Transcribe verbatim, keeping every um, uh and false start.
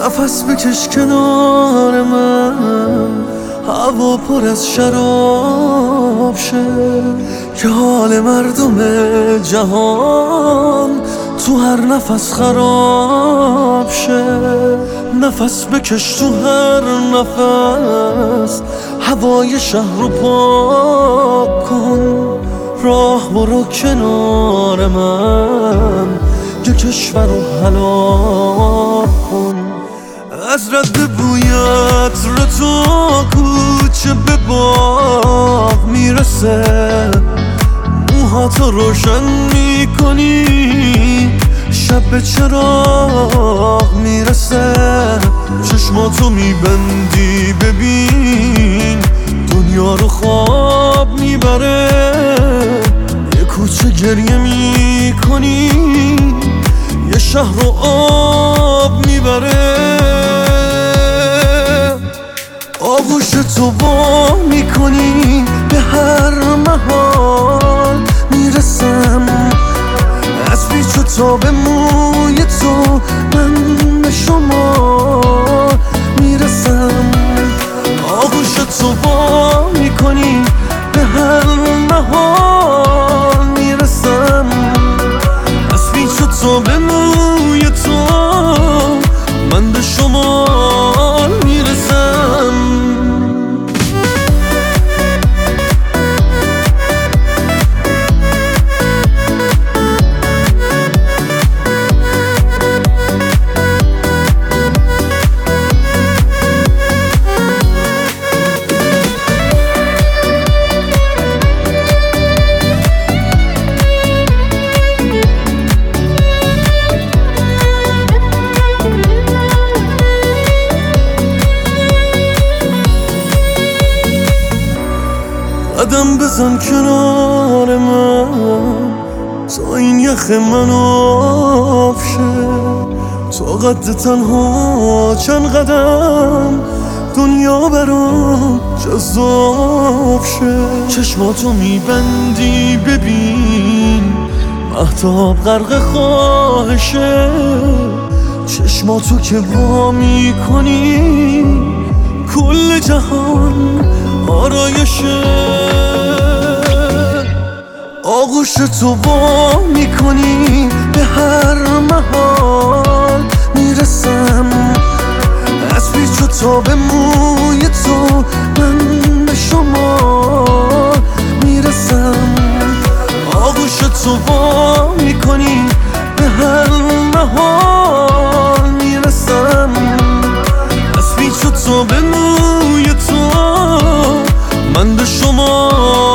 نفس بکش کنار من، هوا پر از شراب شه، که حال مردم جهان تو هر نفس خراب شه. نفس بکش تو هر نفس، هوای شهر رو پاک کن. راه برو کنار من، یه کشور رو هلاک کن. از رد بوی عطر تو کوچه به باغ میرسه، موهاتو روشن میکنی، شب به چراغ میرسه. چشماتو میبندی ببین، دنیا رو خواب میبره. یه کوچه گریه میکنی، یه شهر رو آب میبره. آغوش تو وا میکنی، به هر محال میرسم. از پیچ و تاب موی تو من به شما میرسم. آغوش تو وا میکنی، به هر محال میرسم. از پیچ و تاب موی تو من به شما میرسم. قدم بزن کنار من، تا این یخ من آب شه. تا قد تنها چند قدم، دنیا برام جذاب شه. چشماتو میبندی ببین، مهتاب غرق خواهشه. چشماتو که وا میکنی، کل جهان آرایشه. آغوش تو وا میکنی، به هر محال میرسم. از پیچ و تاب موی تو من به شما میرسم. آغوش تو وا میکنی، به هر محال میرسم. از پیچ و تاب موی تو من به شما